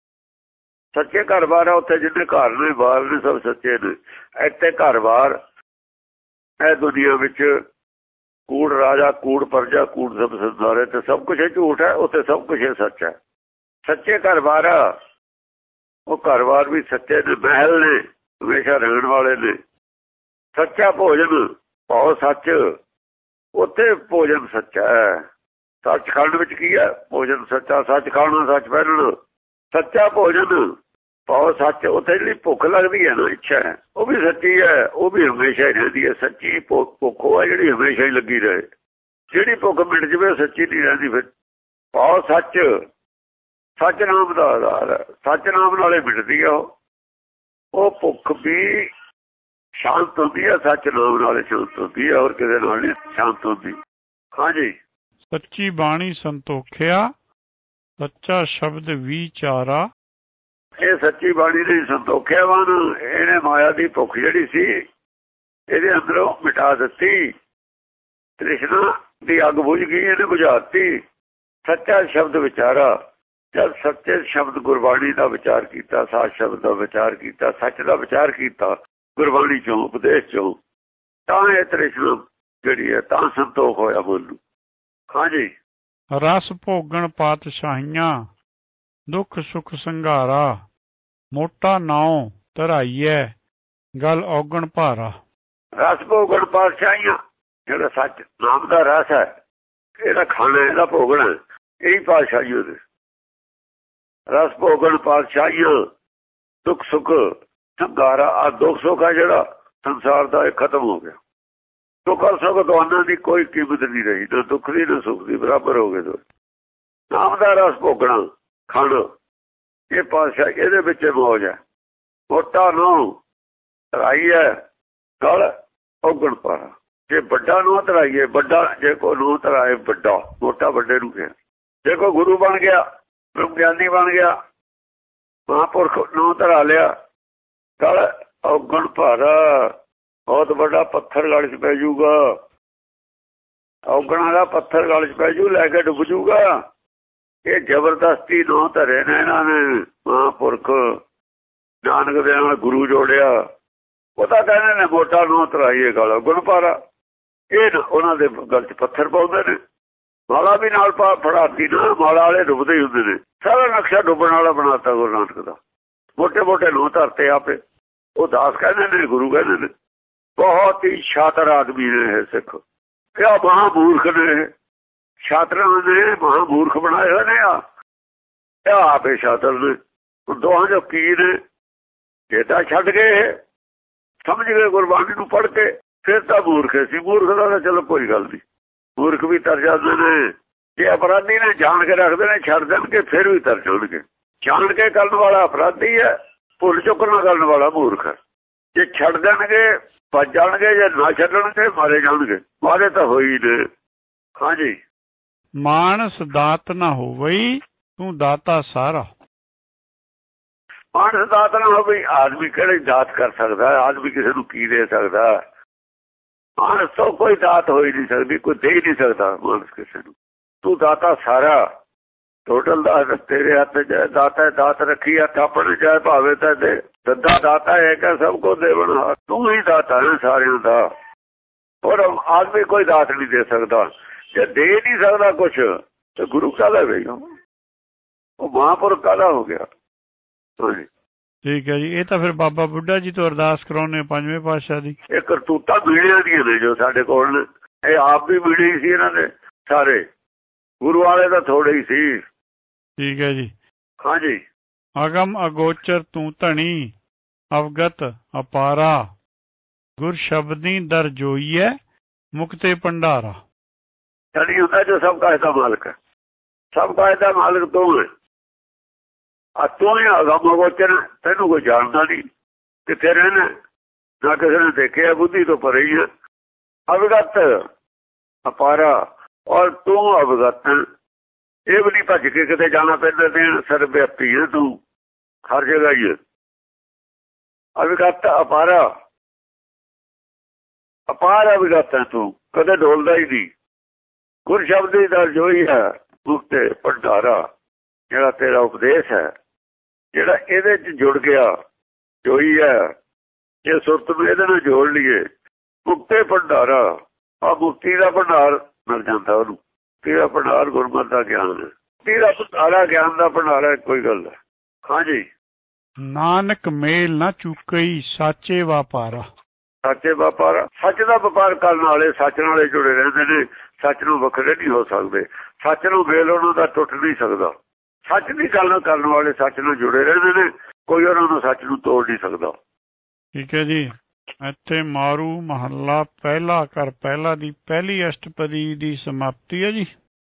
ਸੱਚੇ ਘਰ ਬਾਰ ਹੈ, ਉੱਥੇ ਜਿੰਨੇ ਘਰ ਨੇ ਬਾਰ ਨੇ ਸਭ ਸੱਚੇ ਨੇ। ਇੱਥੇ ਘਰ ਬਾਰ ਇਹ ਦੁਨੀਆ ਵਿੱਚ ਕੂੜ ਰਾਜਾ, ਕੂੜ ਪਰਜਾ, ਕੂੜ ਸਭ ਸੰਸਾਰ ਹੈ, ਤੇ ਸਭ ਕੁਛ ਝੂਠ ਹੈ, ਉੱਥੇ ਸਭ ਕੁਛ ਸੱਚ ਹੈ। ਸੱਚੇ ਘਰ ਬਾਰ ਆ, ਉਹ ਘਰ ਬਾਰ ਵੀ ਸੱਚੇ ਨੇ, ਮਹਿਲ ਨੇ, ਹਮੇਸ਼ਾ ਰਹਿਣ ਵਾਲੇ ਨੇ। ਸੱਚਾ ਭੋਜਨ ਭਾਉ ਸੱਚ, ਉੱਥੇ ਭੋਜਨ ਸੱਚਾ ਹੈ। ਸੱਚਖੰਡ ਵਿੱਚ ਕੀ ਹੈ? ਭੋਜਨ ਸੱਚਾ, ਸੱਚ ਖਾਣਾ, ਸੱਚ ਪਹਿਨਣਾ, ਸੱਚਾ ਭੋਜਨ ਭਾਉ ਸੱਚ। ਉੱਥੇ ਜਿਹੜੀ ਭੁੱਖ ਲੱਗਦੀ ਹੈ ਨਾ, ਇੱਛਾ ਹੈ, ਉਹ ਵੀ ਸੱਚੀ ਹੈ, ਉਹ ਵੀ ਹਮੇਸ਼ਾ ਹੀ ਰਹਿੰਦੀ ਹੈ। ਸੱਚੀ ਭੁੱਖ ਉਹ ਹੈ ਜਿਹੜੀ ਹਮੇਸ਼ਾ ਹੀ ਲੱਗੀ ਰਹੇ। ਜਿਹੜੀ ਭੁੱਖ ਮਿਟ ਜਾਵੇ ਸੱਚੀ ਨਹੀਂ ਰਹਿੰਦੀ। ਫਿਰ ਭਾਉ ਸੱਚ, ਸੱਚ ਨਾਮ ਦਾ ਆਧਾਰ ਹੈ, ਸੱਚ ਨਾਮ ਨਾਲੇ ਮਿਟਦੀ ਆ ਉਹ ਭੁੱਖ ਵੀ ਸ਼ਾਂਤ ਹੁੰਦੀ ਹੈ, ਸੱਚ ਨਾਮ ਨਾਲੇ ਸ਼ਾਂਤ ਹੁੰਦੀ ਹੈ, ਹੋਰ ਕਿਸੇ ਨਾਲ ਨਹੀਂ ਸ਼ਾਂਤ ਹੁੰਦੀ। ਹਾਂਜੀ। ਸੱਚੀ ਬਾਣੀ ਸੰਤੋਖਿਆ, ਸੱਚਾ ਸ਼ਬਦ ਵਿਚਾਰਾ। ਇਹ ਸੱਚੀ ਬਾਣੀ ਨੇ ਸੰਤੋਖਿਆ ਵਾਨ, ਇਹਨੇ ਮਾਇਆ ਦੀ ਭੁੱਖ ਜਿਹੜੀ ਸੀ ਇਹਦੇ ਅੰਦਰੋਂ ਮਿਟਾ ਦਿੱਤੀ। ਤ੍ਰਿਸ਼ਨਾ ਦੀ ਅੱਗ ਬੁਝ ਗਈ, ਇਹਨੇ ਬੁਝਾਤੀ। ਸੱਚਾ ਸ਼ਬਦ ਵਿਚਾਰਾ, ਜਦ ਸੱਚੇ ਸ਼ਬਦ ਗੁਰਬਾਣੀ ਦਾ ਵਿਚਾਰ ਕੀਤਾ, ਸਾਚ ਸ਼ਬਦ ਦਾ ਵਿਚਾਰ ਕੀਤਾ, ਸੱਚ ਦਾ ਵਿਚਾਰ ਕੀਤਾ ਗੁਰਬਾਣੀ ਚੋਂ, ਉਪਦੇਸ਼ ਚੋਂ, ਤਾਂ ਇਹ ਤ੍ਰਿਸ਼ਨਾ ਜਿਹੜੀ ਹੈ ਤਾਂ ਸੰਤੋਖ ਹੋਇਆ ਮਨ ਨੂੰ। ਹਾਂਜੀ। ਰਸ ਭੋਗਣ ਪਾਤਸ਼ਾਹੀਆਂ, ਦੁੱਖ ਸੁਖ ਸੰਘਾਰਾ, ਮੋਟਾ ਨਾਉ ਧਰਾਈਐ, ਗਲ ਔਗਣ ਭਾਰਾ। ਰਸ ਭੋਗਣ ਪਾਤਸ਼ਾਹੀਆਂ, ਜਿਹੜਾ ਸੱਚ ਨਾਮ ਦਾ ਰਸ ਹੈ, ਇਹਦਾ ਖਾਣਾ, ਇਹਦਾ ਭੋਗਣਾ, ਇਹੀ ਪਾਤਸ਼ਾਹੀ ਉਹਦੇ। ਰਸ ਭੋਗਣ ਪਾਤਸ਼ਾਹੀਆਂ, ਦੁੱਖ ਸੁੱਖ ਸੰਘਾਰਾ। ਆ ਦੁੱਖ ਸੁੱਖ ਹੈ ਜਿਹੜਾ ਸੰਸਾਰ ਦਾ, ਇਹ ਖਤਮ ਹੋ ਗਿਆ। ਦੁੱਖ ਸੁੱਖ ਦੋਨਾਂ ਦੀ ਕੋਈ ਕੀਮਤ ਨਹੀਂ ਰਹੀ, ਨਾ ਦੁੱਖ ਦੀ ਨਾ ਸੁੱਖ ਦੀ, ਬਰਾਬਰ ਹੋ ਗਏ ਦੋ। ਨਾਮ ਦਾ ਰਸ ਭੋਗਣਾ, ਖਾਣਾ, ਇਹ ਪਾਤਸ਼ਾਹ, ਇਹਦੇ ਵਿੱਚ ਮੌਜ ਹੈ। ਮੋਟਾ ਨੂੰ ਧਰਾਈ ਹੈ, ਗਲ ਔਗਣ ਭਾਰਾ। ਜੇ ਵੱਡਾ ਨੂੰ ਧਰਾਈਏ, ਵੱਡਾ ਜੇ ਕੋਈ ਨੂੰ ਧਰਾਏ ਵੱਡਾ, ਮੋਟਾ ਵੱਡੇ ਨੂੰ ਕਿਹਾ। ਜੇ ਕੋਈ ਗੁਰੂ ਬਣ ਗਿਆ, ਬ੍ਰਹਮ ਗਿਆਨੀ ਬਣ ਗਿਆ, ਮਹਾਂਪੁਰਖ ਨੂੰ ਧਰਾ ਲਿਆ, ਗਲ ਔਗਣ ਭਾਰਾ। ਬਹੁਤ ਵੱਡਾ ਪੱਥਰ ਗਲ 'ਚ ਪੈ ਜਾਊਗਾ, ਔਗਣਾਂ ਦਾ ਪੱਥਰ ਗਲ 'ਚ ਪੈ ਜੂ, ਲੈ ਕੇ ਡੁੱਬ ਜੂਗਾ। ਇਹ ਜ਼ਬਰਦਸਤੀ ਨੂੰ ਧਰੇ ਨੇ ਇਹਨਾਂ ਨੇ ਮਹਾਂਪੁਰਖ, ਨਾਨਕ ਦੇ ਨਾਲ ਗੁਰੂ ਜੋੜਿਆ। ਉਹ ਤਾਂ ਕਹਿੰਦੇ ਨੇ ਮੋਟਾ ਨੂੰ ਧਰਾਈਏ, ਗਲ ਔਗਣ ਭਾਰਾ। ਇਹ ਉਹਨਾਂ ਦੇ ਗਲ 'ਚ ਪੱਥਰ ਪਾਉਂਦੇ ਨੇ। ਮਾਲਾ ਵੀ ਨਾਲ ਫੜਾਤੀ ਨਾ, ਮਾਲਾ ਵਾਲੇ ਡੁੱਬਦੇ ਹੀ ਹੁੰਦੇ ਨੇ। ਸਾਰਾ ਨਕਸ਼ਾ ਡੁੱਬਣ ਵਾਲਾ ਬਣਾਤਾ ਗੁਰੂ ਨਾਨਕ ਦਾ। ਮੋਟੇ ਮੋਟੇ ਨੂੰ ਧਰਤੇ ਆਪੇ। ਉਹ ਦਾਸ ਕਹਿੰਦੇ ਨੇ, ਗੁਰੂ ਕਹਿੰਦੇ ਨੇ। ਬਹੁਤ ਹੀ ਸ਼ਾਤਰ ਆਦਮੀ ਨੇ ਇਹ ਸਿੱਖ। ਇਹ ਮਹਾਂਮੂਰਖ ਨੇ, ਸ਼ਾਤਰਾਂ ਨੇ ਮਹਾਂਮੂਰਖ ਬਣਾਏ ਹੋਏ ਨੇ। ਇਹ ਆਪੇ ਸ਼ਾਤਰ ਨੇ। ਦੋਹਾਂ ਜੋ ਕੀ ਨੇ, ਜੇ ਤਾਂ ਛੱਡ ਗਏ, ਸਮਝ ਗਏ ਗੁਰਬਾਣੀ ਨੂੰ ਪੜ੍ਹ ਕੇ, ਫਿਰ ਤਾਂ ਮੂਰਖ ਸੀ। ਮੂਰਖ ਦਾ ਤਾਂ ਚਲੋ ਕੋਈ ਗੱਲ ਨਹੀਂ, ਮੂਰਖ ਵੀ ਤਰ ਜਾਂਦੇ ਨੇ। ਜੇ ਅਪਰਾਧੀ ਨੇ ਜਾਣ ਕੇ ਰੱਖਦੇ ਨੇ, ਛੱਡ ਦੇਣਗੇ, ਫਿਰ ਵੀ ਤਰ ਜਾਣਗੇ। ਜਾਣ ਕੇ ਕਰਨ ਵਾਲਾ ਅਪਰਾਧੀ ਹੈ, ਭੁੱਲ ਚੁੱਕਣਾ ਕਰਨ ਵਾਲਾ ਮੂਰਖ ਹੈ। ਜੇ ਛੱਡ ਦੇਣਗੇ ਭੱਜ ਜਾਣਗੇ, ਜੇ ਨਾ ਛੱਡਣਗੇ ਮਾਰੇ ਜਾਣਗੇ। ਮਾਰੇ ਤਾਂ ਹੋਈ ਨੇ। ਹਾਂਜੀ। ਮਾਨਸ ਦਾਤ ਨਾ ਹੋਵਈ, ਤੂੰ ਦਾਤਾ ਸਾਰਾ। ਮਾਨਸ ਦਾਤ ਨਾ ਹੋਵੇ। ਆਦਮੀ ਕਿਹੜੀ ਦਾਤ ਕਰ ਸਕਦਾ? ਆਦਮੀ ਕਿਸੇ ਨੂੰ ਕੀ ਦੇ ਸਕਦਾ? ਮਾਨਸ ਤੋਂ ਕੋਈ ਦਾਤ ਹੋ ਹੀ ਨਹੀਂ ਸਕਦੀ, ਕੋਈ ਦੇ ਹੀ ਨਹੀਂ ਸਕਦਾ ਮਾਨਸ ਕਿਸੇ ਨੂੰ। ਤੂੰ ਦਾਤਾ ਸਾਰਾ ਟੋਟਲ ਦਾ ਤੇਰੇ ਹੱਥ ਦਾਤਾ ਦਾਤ ਰੱਖੀ ਹੱਥ ਆਪਣੇ ਚਾਹੇ ਭਾਵੇਂ ਤਾਂ ਦੇ ਦੱਦਾ ਦਾਤਾ ਹੈ ਕਿ ਸਭ ਕੋ ਦੇਵਨ ਹਾਰ। ਤੂੰ ਹੀ ਦਾਤਾ ਹੈ ਸਾਰਿਆਂ ਦਾ, ਔਰ ਆਦਮੀ ਕੋਈ ਦਾਤ ਨਹੀਂ ਦੇ ਸਕਦਾ। ਜੇ ਦੇ ਨਹੀਂ ਸਕਦਾ ਕੁਛ ਤੇ ਗੁਰੂ ਕਾਹਦਾ ਵੇਗਾ? ਉਹ ਮਹਾਂਪੁਰਖ ਕਾਹਦਾ ਹੋ ਗਿਆ? ਠੀਕ ਹੈ ਜੀ। ਇਹ ਤਾਂ ਫਿਰ ਬਾਬਾ ਬੁੱਢਾ ਜੀ ਤੋਂ ਅਰਦਾਸ ਕਰਾਉਂਦੇ ਪੰਜਵੇਂ ਪਾਤਸ਼ਾਹ ਦੀ। ਇਹ ਕਰਤੂਤਾਂ ਮੀਡੀਆ ਦੀਆਂ ਨੇ ਜੋ ਸਾਡੇ ਕੋਲ ਨੇ। ਇਹ ਆਪ ਵੀ ਮੀਡੀਆ ਸੀ ਇਹਨਾਂ ਦੇ ਸਾਰੇ, ਗੁਰੂ ਵਾਲੇ ਤਾਂ ਥੋੜੇ ਹੀ ਸੀ। ਠੀਕ ਹੈ ਜੀ। ਹਾਂਜੀ। ਅਗਮ ਅਗੋਚਰ ਤੂੰ ਧਣੀ ਅਵਗਤ ਅਪਾਰਾ ਗੁਰ ਸ਼ਬਦੀ ਦਰ ਜੋਈਐ ਮੁਕਤੇ ਭੰਡਾਰਾ। ਧਣੀ ਹੁੰਦਾ ਜੋ ਸਭ ਕਾਇਦਾ ਮਾਲਕ ਹੈ, ਸਭ ਕਾਇਦਾ ਮਾਲਕ ਤੂੰ ਹੈ। ਆ ਤੂੰ ਹੀ ਅਗਮ ਅਗੋਚਰ, ਤੈਨੂੰ ਕੋਈ ਜਾਣਦਾ ਨਹੀਂ ਕਿੱਥੇ ਰਹਿਣਾ, ਨਾ ਕਿਸੇ ਨੇ ਦੇਖਿਆ, ਬੁੱਧੀ ਤੋਂ ਪਰੇ ਹੀ ਹੈ। ਅਵਗਤ ਅਪਾਰਾ, ਔਰ ਤੂੰ ਅਵਗਤ, ਇਹ ਵੀ ਨਹੀਂ ਭੱਜ ਕੇ ਕਿਤੇ ਜਾਣਾ ਪੈਂਦਾ ਦੇਣ, ਸਰਵਿਆਪੀ ਹੈ ਤੂੰ, ਹਰ ਜਗ੍ਹਾ ਹੀ ਹੈ। ਅਵਗਤ ਅਪਾਰਾ, ਅਪਾਰ ਅਵਗਤ ਹੈ ਤੂੰ, ਕਦੇ ਡੋਲਦਾ ਹੀ ਨਹੀਂ। ਗੁਰ ਸ਼ਬਦੀ ਦਾ ਜੋਈ ਹੈ ਮੁਕਤੇ ਭੰਡਾਰਾ, ਜਿਹੜਾ ਤੇਰਾ ਉਪਦੇਸ਼ ਹੈ, ਜਿਹੜਾ ਇਹਦੇ 'ਚ ਜੁੜ ਗਿਆ, ਜੋਈ ਹੈ। ਜੇ ਸੁਰਤ ਨੂੰ ਇਹਦੇ ਨਾਲ ਜੋੜ ਲਈਏ, ਮੁਕਤੇ ਭੰਡਾਰਾ, ਆ ਮੁਕਤੀ ਦਾ ਭੰਡਾਰ ਮਿਲ ਜਾਂਦਾ ਉਹਨੂੰ। ਤੇਰਾ ਭੰਡਾਰ ਗੁਰਮਤਿ ਦਾ ਗਿਆਨ ਹੈ, ਤੇਰਾ ਭੰਡਾਰਾ ਗਿਆਨ ਦਾ ਭੰਡਾਰਾ, ਕੋਈ ਗੱਲ ਹੈ। ਹਾਂਜੀ। ਨਾਨਕ ਮੇਲ ਨਾ ਚੁੱਕਈ ਸਾਚੇ ਵਪਾਰਾ। ਸੱਚੇ ਵਪਾਰ, ਸੱਚ ਦਾ ਵਪਾਰ ਕਰਨ ਵਾਲੇ ਸੱਚ ਨਾਲੇ ਜੁੜੇ ਰਹਿੰਦੇ ਨੇ, ਸੱਚ ਨੂੰ ਵੱਖਰੇ ਨਹੀਂ ਹੋ ਸਕਦੇ। ਸੱਚ ਨੂੰ ਮੇਲ ਉਹਨਾਂ ਦਾ ਟੁੱਟ ਨਹੀਂ ਸਕਦਾ। ਸੱਚ ਦੀ ਗੱਲ ਕਰਨ ਵਾਲੇ ਸੱਚ ਨਾਲ ਜੁੜੇ ਰਹਿੰਦੇ ਨੇ, ਕੋਈ ਉਹਨਾਂ ਨੂੰ ਸੱਚ ਨੂੰ ਤੋੜ ਨਹੀਂ ਸਕਦਾ। ਠੀਕ ਹੈ ਜੀ। ਇੱਥੇ ਮਾਰੂ ਮਹੱਲਾ ਪਹਿਲਾ ਘਰ ਪਹਿਲਾ ਦੀ ਪਹਿਲੀ ਅਸ਼ਟਪਦੀ ਦੀ ਸਮਾਪਤੀ ਹੈ ਜੀ।